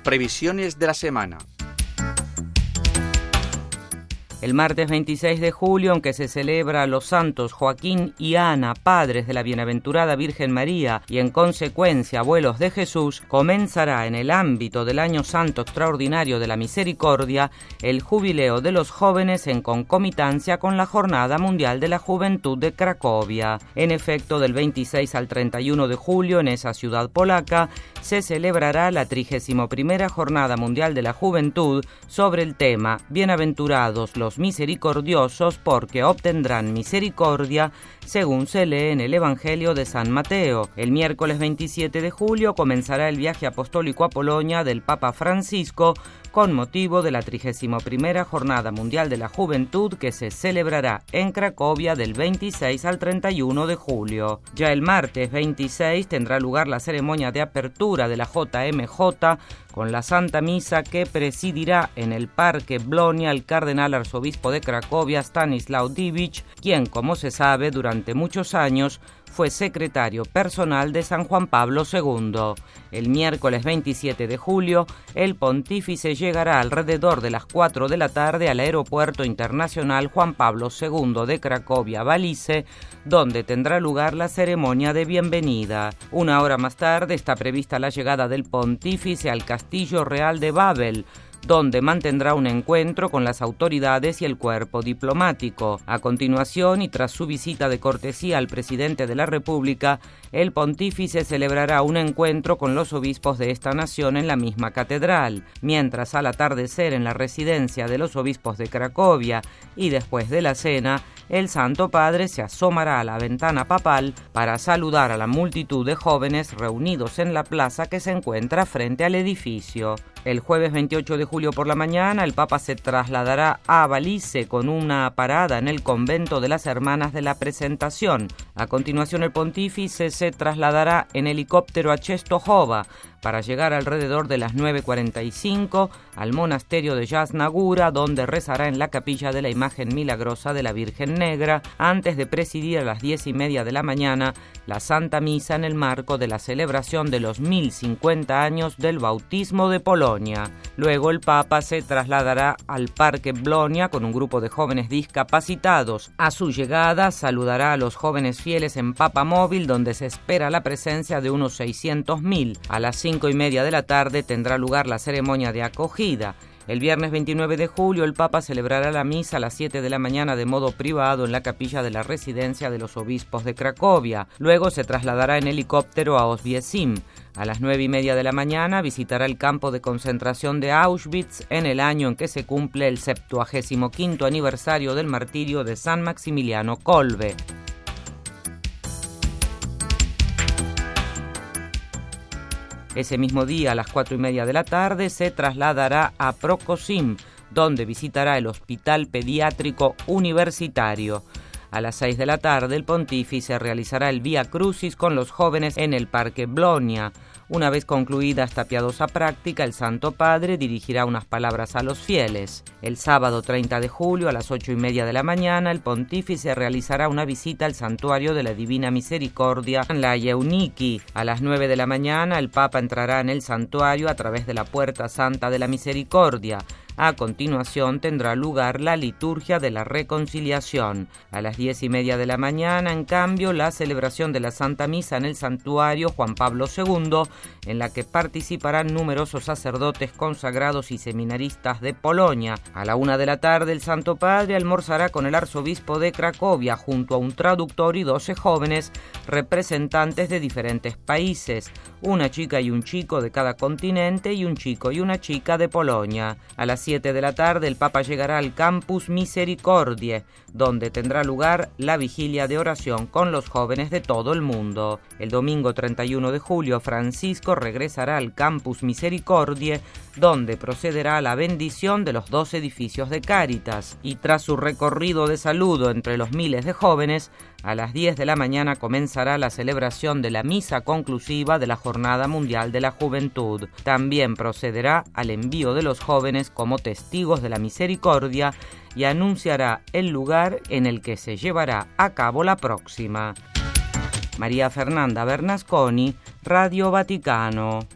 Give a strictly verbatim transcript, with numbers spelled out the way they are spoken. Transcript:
Previsiones de la semana. El martes veintiséis de julio, en que se celebra a los santos Joaquín y Ana, padres de la bienaventurada Virgen María y en consecuencia abuelos de Jesús, comenzará en el ámbito del Año Santo Extraordinario de la Misericordia el Jubileo de los Jóvenes en concomitancia con la Jornada Mundial de la Juventud de Cracovia. En efecto, del veintiséis al treinta y uno de julio, en esa ciudad polaca, se celebrará la trigésima primera Jornada Mundial de la Juventud sobre el tema Bienaventurados los misericordiosos, porque obtendrán misericordia, según se lee en el Evangelio de San Mateo. El miércoles veintisiete de julio comenzará el viaje apostólico a Polonia del Papa Francisco con motivo de la trigésima primera Jornada Mundial de la Juventud, que se celebrará en Cracovia del veintiséis al treinta y uno de julio. Ya el martes veintiséis tendrá lugar la ceremonia de apertura de la J M J con la Santa Misa, que presidirá en el Parque Blonia el cardenal arzobispo de Cracovia, Stanislaw Dziwisz, quien, como se sabe, durante muchos años fue secretario personal de San Juan Pablo segundo. El miércoles veintisiete de julio, el pontífice llegará alrededor de las cuatro de la tarde al Aeropuerto Internacional Juan Pablo segundo de Cracovia-Balice, donde tendrá lugar la ceremonia de bienvenida. Una hora más tarde está prevista la llegada del pontífice al Castillo Real de Babel, donde mantendrá un encuentro con las autoridades y el cuerpo diplomático. A continuación, y tras su visita de cortesía al presidente de la República, el pontífice celebrará un encuentro con los obispos de esta nación en la misma catedral, mientras al atardecer en la residencia de los obispos de Cracovia y después de la cena, el Santo Padre se asomará a la ventana papal para saludar a la multitud de jóvenes reunidos en la plaza que se encuentra frente al edificio. El jueves veintiocho de julio por la mañana, el Papa se trasladará a Balice con una parada en el convento de las Hermanas de la Presentación. A continuación, el pontífice se trasladará en helicóptero a Czestochowa para llegar alrededor de las nueve cuarenta y cinco al monasterio de Jasna Góra, donde rezará en la capilla de la imagen milagrosa de la Virgen Negra, antes de presidir a las diez y media de la mañana la Santa Misa en el marco de la celebración de los mil cincuenta años del bautismo de Polonia. Luego el Papa se trasladará al Parque Blonia con un grupo de jóvenes discapacitados. A su llegada saludará a los jóvenes fieles en Papa Móvil, donde se espera la presencia de unos seiscientos mil. A las cinco y media de la tarde tendrá lugar la ceremonia de acogida. El viernes veintinueve de julio, el Papa celebrará la misa a las siete de la mañana de modo privado en la capilla de la residencia de los obispos de Cracovia. Luego se trasladará en helicóptero a Oswiecim. A las nueve y media de la mañana visitará el campo de concentración de Auschwitz en el año en que se cumple el septuagésimo quinto aniversario del martirio de San Maximiliano Kolbe. Ese mismo día, a las cuatro y media de la tarde, se trasladará a Prokocim, donde visitará el Hospital Pediátrico Universitario. A las seis de la tarde, el pontífice realizará el Vía Crucis con los jóvenes en el Parque Blonia. Una vez concluida esta piadosa práctica, el Santo Padre dirigirá unas palabras a los fieles. El sábado treinta de julio, a las ocho y media de la mañana, el pontífice realizará una visita al Santuario de la Divina Misericordia en la Yeuniki. A las nueve de la mañana, el Papa entrará en el santuario a través de la Puerta Santa de la Misericordia. A continuación tendrá lugar la liturgia de la reconciliación. A las diez y media de la mañana, en cambio, la celebración de la Santa Misa en el Santuario Juan Pablo segundo, en la que participarán numerosos sacerdotes consagrados y seminaristas de Polonia. A la una de la tarde, el Santo Padre almorzará con el arzobispo de Cracovia junto a un traductor y doce jóvenes representantes de diferentes países, una chica y un chico de cada continente y un chico y una chica de Polonia. A las siete de la tarde, el Papa llegará al Campus Misericordiae, donde tendrá lugar la vigilia de oración con los jóvenes de todo el mundo. El domingo treinta y uno de julio, Francisco regresará al Campus Misericordiae, donde procederá a la bendición de los dos edificios de Cáritas, y tras su recorrido de saludo entre los miles de jóvenes, a las diez de la mañana comenzará la celebración de la misa conclusiva de la Jornada Mundial de la Juventud. También procederá al envío de los jóvenes como testigos de la misericordia y anunciará el lugar en el que se llevará a cabo la próxima. María Fernanda Bernasconi, Radio Vaticano.